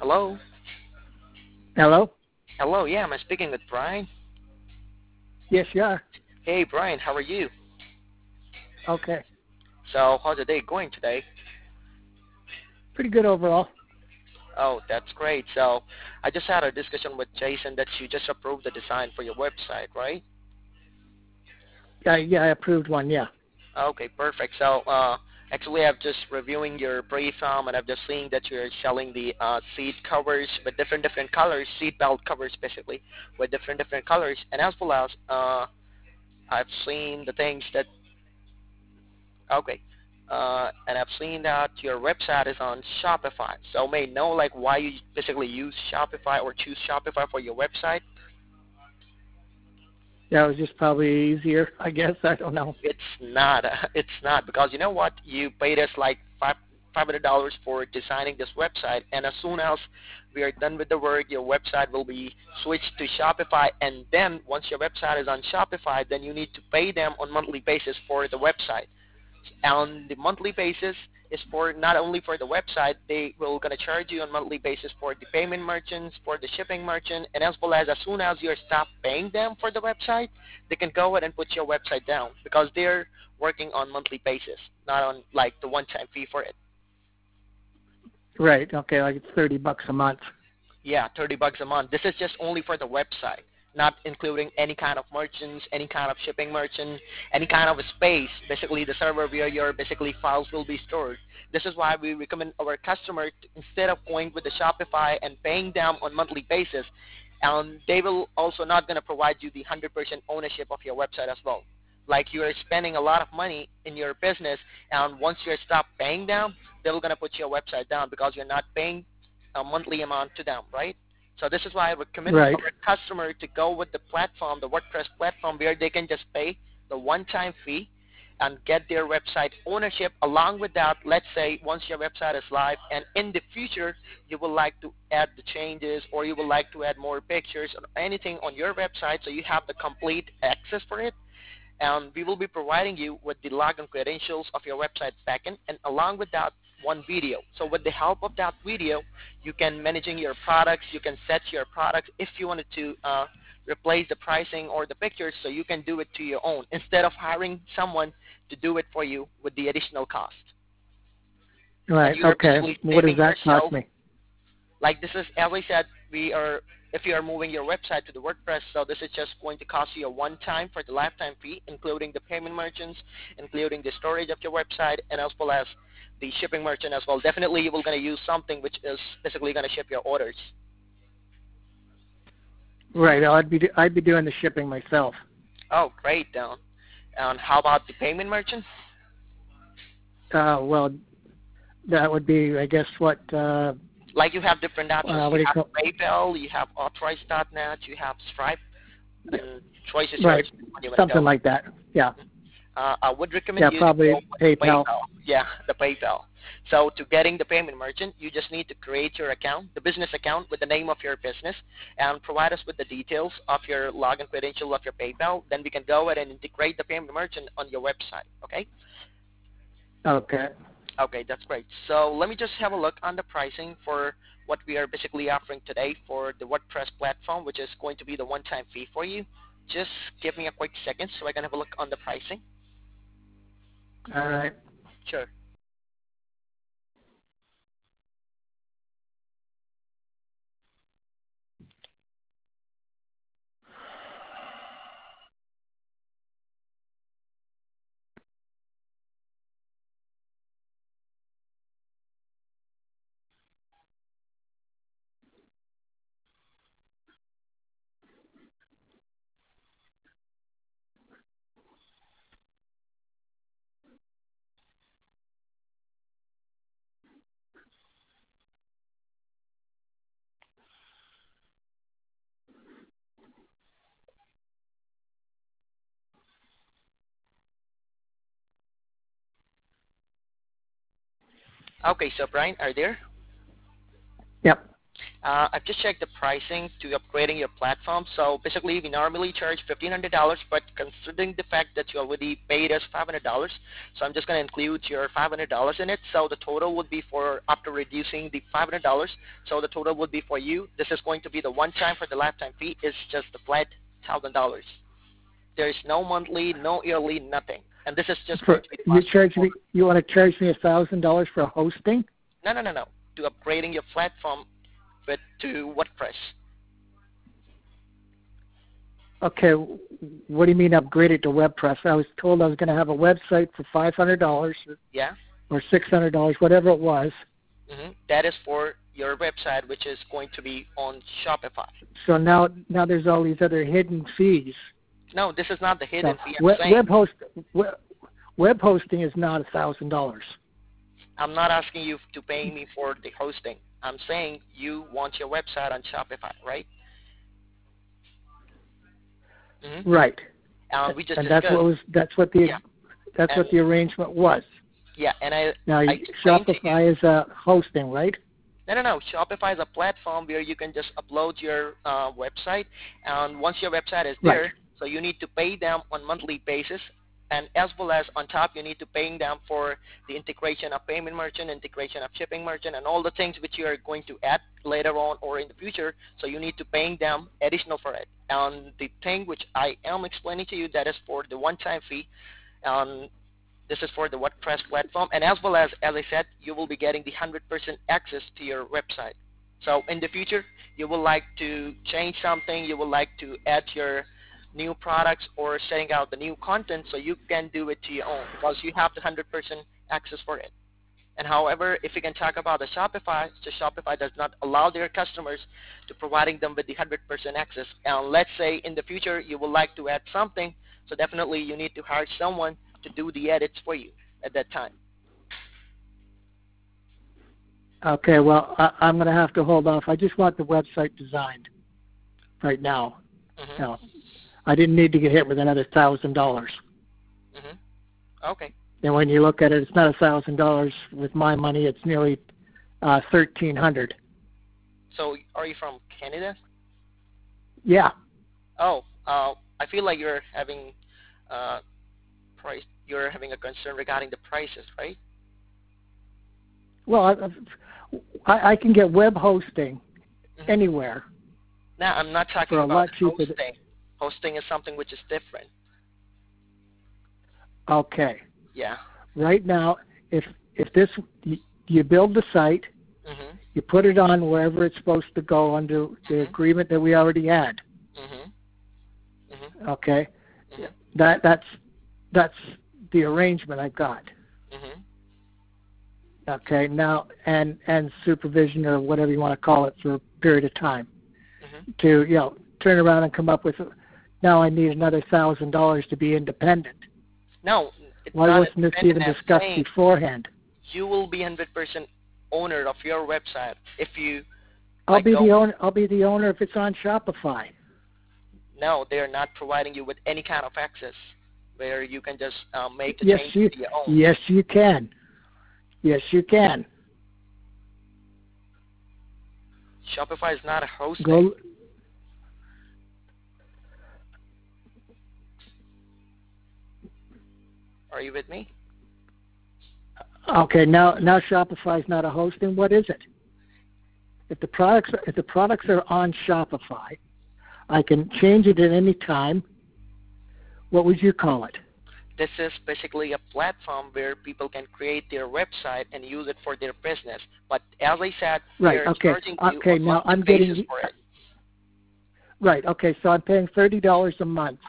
Hello? Hello? Hello, yeah, am I speaking with Brian? Yes, you are. Hey, Brian, how are you? Okay. So, how's the day going today? Pretty good overall. Oh, that's great. So, I just had a discussion with Jason that you just approved the design for your website, right? Yeah, I approved one, yeah. Okay, perfect. So, actually, I'm just reviewing your brief, and I'm just seeing that you're selling the seat covers with different colors, seat belt covers basically, with different colors, and as well as I've seen the things that okay. And I've seen that your website is on Shopify. So may I know like why you basically use Shopify or choose Shopify for your website? That was just probably easier, I guess. I don't know. It's not. It's not because you know what? You paid us like $500 for designing this website, and as soon as we are done with the work, your website will be switched to Shopify. And then once your website is on Shopify, then you need to pay them on monthly basis for the website. On the monthly basis is for not only for the website, they will gonna charge you on monthly basis for the payment merchants, for the shipping merchant, and as well as soon as you stop paying them for the website, they can go ahead and put your website down because they're working on monthly basis, not on like the one-time fee for it. Right, okay, like it's $30 a month. Yeah, $30 a month. This is just only for the website, not including any kind of merchants, any kind of shipping merchant, any kind of a space, basically the server where your basically files will be stored. This is why we recommend our customer instead of going with the Shopify and paying them on monthly basis, they will also not going to provide you the 100% ownership of your website as well. Like you are spending a lot of money in your business, and once you stop paying them, they're going to put your website down because you're not paying a monthly amount to them, right? So this is why I recommend Right. our customer to go with the platform, the WordPress platform, where they can just pay the one-time fee and get their website ownership. Along with that, let's say once your website is live and in the future you would like to add the changes or you would like to add more pictures or anything on your website so you have the complete access for it, and we will be providing you with the login credentials of your website backend, and along with that, one video. So with the help of that video, you can managing your products, you can set your products if you wanted to replace the pricing or the pictures, so you can do it to your own instead of hiring someone to do it for you with the additional cost. And Right, you are okay. basically What does saving that cost yourself. me? Like this is, as I said, if you are moving your website to the WordPress, so this is just going to cost you a one-time for the lifetime fee, including the payment merchants, including the storage of your website, and as well as the shipping merchant as well. Definitely you will going to use something which is basically going to ship your orders. Right, I'd be doing the shipping myself. Oh, great, Don. And how about the payment merchant? Well, that would be, I guess, Like you have different options. what You do you have call? PayPal, you have Authorize.net, you have Stripe, Yeah, and choice is yours. right, When you want to something go. like that. Yeah, I would recommend yeah, you to probably go with the PayPal. PayPal. Yeah, the PayPal. So to getting the payment merchant, you just need to create your account, the business account with the name of your business, and provide us with the details of your login credential of your PayPal. Then we can go ahead and integrate the payment merchant on your website. Okay? Okay. Okay, that's great. So let me just have a look on the pricing for what we are basically offering today for the WordPress platform, which is going to be the one-time fee for you. Just give me a quick second so I can have a look on the pricing. All right. Sure. Okay, so Brian, are you there? Yep. I've just checked the pricing to upgrading your platform. So basically, we normally charge $1,500, but considering the fact that you already paid us $500, so I'm just going to include your $500 in it. So the total would be for, after reducing the $500, so the total would be for you. This is going to be the one time for the lifetime fee. It's just the flat $1,000. There is no monthly, no yearly, nothing. And this is just going to be you want to charge me $1,000 for hosting? No. To upgrading your platform to WordPress. Okay, what do you mean upgrade it to WordPress? I was told I was going to have a website for $500. Yeah. Or $600, whatever it was. That is for your website, which is going to be on Shopify. So now there's all these other hidden fees. No, this is not the hidden fee. Web hosting is not $1,000. I'm not asking you to pay me for the hosting. I'm saying you want your website on Shopify, right? Right. We just and discussed. that's what the arrangement was. Yeah, and I Shopify is hosting, right? No. Shopify is a platform where you can just upload your website, and once your website is there, right. So you need to pay them on monthly basis, and as well as on top you need to pay them for the integration of payment merchant, integration of shipping merchant, and all the things which you are going to add later on or in the future. So you need to pay them additional for it. And the thing which I am explaining to you, that is for the one-time fee. This is for the WordPress platform, and as well as I said, you will be getting the 100% access to your website. So in the future, you would like to change something, you would like to add your new products or setting out the new content, so you can do it to your own because you have the 100% access for it. And however, if you can talk about the Shopify, so Shopify does not allow their customers to providing them with the 100% access. And let's say in the future you would like to add something, so definitely you need to hire someone to do the edits for you at that time. Okay, well, I'm going to have to hold off. I just want the website designed right now. No, I didn't need to get hit with another $1,000. Okay. And when you look at it, it's not $1,000 with my money. It's nearly $1,300. So are you from Canada? Yeah. Oh, I feel like you're having price. You're having a concern regarding the prices, right? Well, I can get web hosting anywhere. No, I'm not talking for a about lot cheaper. hosting. Hosting is something which is different. Okay. Yeah. Right now, if you build the site, you put it on wherever it's supposed to go under the agreement that we already had. Okay. That's the arrangement I've got. Okay. Now and supervision or whatever you want to call it for a period of time to turn around and come up with. Now I need another $1,000 to be independent. No. It's Why wasn't this even discussed beforehand? You will be 100% owner of your website if you. I'll be the owner. I'll be the owner if it's on Shopify. No, they are not providing you with any kind of access where you can just make the change to your own. Yes, you can. Yes, you can. Shopify is not a hosting. Are you with me? Okay, now Shopify is not a hosting. What is it? If the products are on Shopify, I can change it at any time. What would you call it? This is basically a platform where people can create their website and use it for their business. But as I said, they're charging you now I'm getting for it. Right. Okay, so I'm paying $30 a month.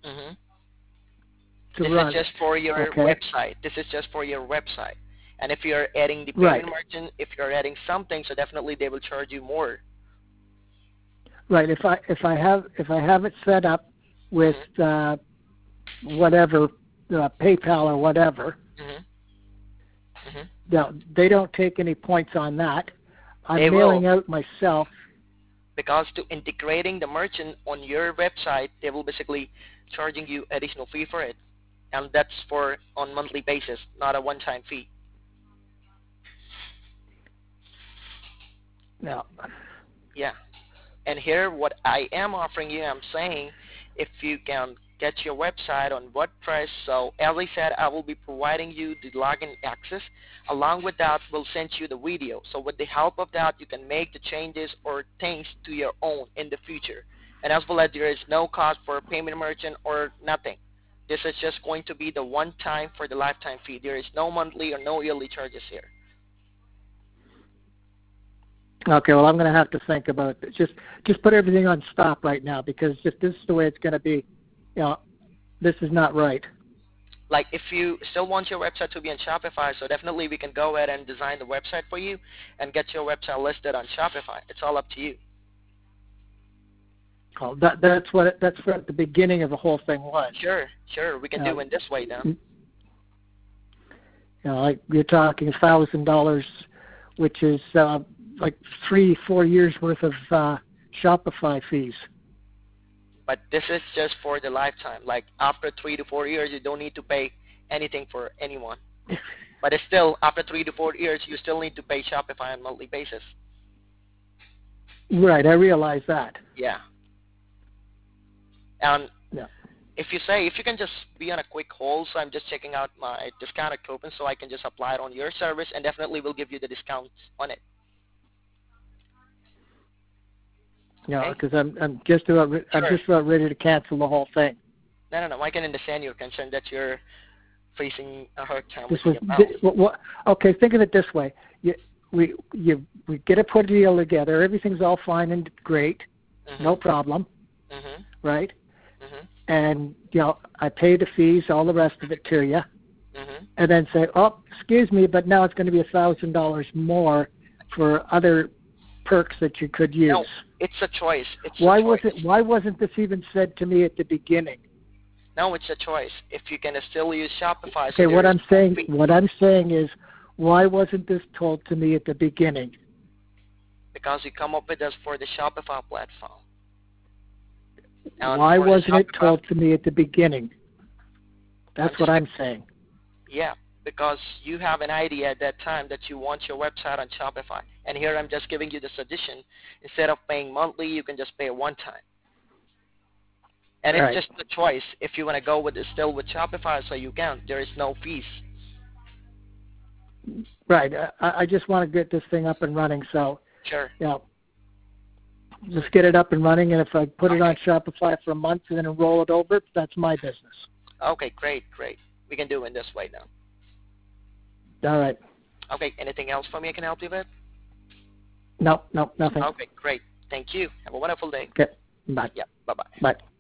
This is just for your website. This is just for your website. And if you're adding the payment merchant, if you're adding something, so definitely they will charge you more. Right. If I have it set up with whatever PayPal or whatever, no, they don't take any points on that. I'm mailing out myself. Because to integrating the merchant on your website, they will basically charging you additional fee for it. And that's for on monthly basis, not a one-time fee. No. Yeah. And here, what I am offering you, I'm saying, if you can get your website on WordPress, so as I said, I will be providing you the login access. Along with that, we'll send you the video. So with the help of that, you can make the changes or things to your own in the future. And as well as there is no cost for a payment merchant or nothing. This is just going to be the one time for the lifetime fee. There is no monthly or no yearly charges here. Okay, well, I'm going to have to think about it. Just put everything on stop right now, because if this is the way it's going to be, this is not right. Like, if you still want your website to be on Shopify, so definitely we can go ahead and design the website for you and get your website listed on Shopify. It's all up to you. Oh, that's what the beginning of the whole thing was. Sure, we can do it this way now. Like you're talking $1,000, which is like 3-4 years worth of Shopify fees. But this is just for the lifetime. Like, after 3 to 4 years, you don't need to pay anything for anyone. But it's still, after 3 to 4 years, you still need to pay Shopify on a monthly basis. Right, I realize that. Yeah. And if you can just be on a quick hold, so I'm just checking out my discounted coupon so I can just apply it on your service, and definitely we'll give you the discounts on it. Yeah, because I'm just about ready to cancel the whole thing. No. I can understand your concern that you're facing a hard time with the amount. Okay, think of it this way: we get a put deal together. Everything's all fine and great, no problem, right? And I pay the fees, all the rest of it to you, and then say, oh, excuse me, but now it's going to be $1,000 more for other perks that you could use. No, it's a choice. Why wasn't this even said to me at the beginning? No, it's a choice. If you can still use Shopify. Okay, what I'm saying is, why wasn't this told to me at the beginning? Because you come up with this for the Shopify platform. Why wasn't it told to me at the beginning? That's what I'm saying. Yeah, because you have an idea at that time that you want your website on Shopify. And here I'm just giving you the suggestion. Instead of paying monthly, you can just pay one time. And it's just a choice. If you want to go with it still with Shopify, so you can. There is no fees. Right. I just want to get this thing up and running. So, sure. Just get it up and running. And if I put it on Shopify for a month and then roll it over, that's my business. Okay, great. We can do it this way now. All right. Okay, anything else for me I can help you with? No, nothing. Okay, great. Thank you. Have a wonderful day. Okay, bye. Yeah, bye-bye. Bye.